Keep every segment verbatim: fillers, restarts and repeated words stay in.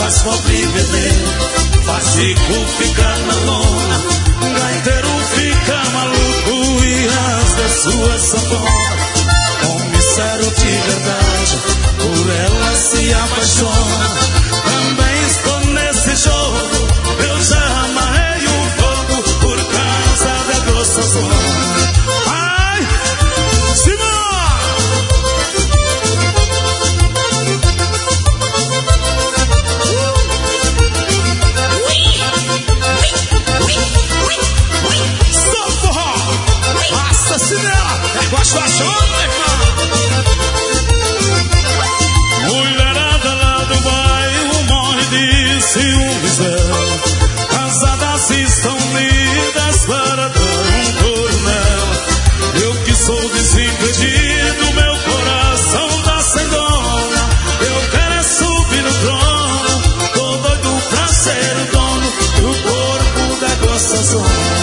faz pobre beber, faz rico ficar na lona, gaiteiro fica maluco e rasga sua sanfona. Homem sério de verdade, por ela se apaixona. Também estou nesse jogo, eu já amarrei o fogo por causa da gostosona. Ai, Simão! Cinela, é gosto da chota, mulherada lá do bairro morre de ciúmes dela. Casadas estão unidas para dar um coronel. Eu que sou desimpedido, meu coração tá sem dona. Eu quero é subir no trono, tô doido pra ser o dono do corpo da gostosona.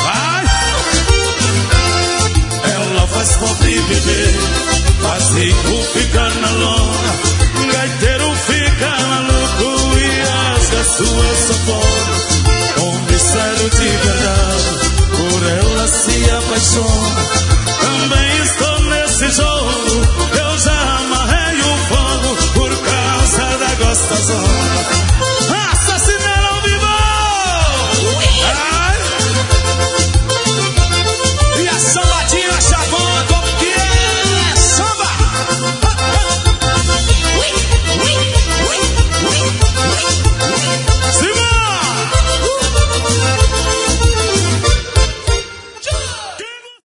Faz pobre beber, faz rico ficar na lona, gaiteiro fica maluco e rasga sua sanfona. Homem sério de verdade, por ela se apaixona. Também estou nesse jogo, eu já amarrei o fogo por causa da gostosona.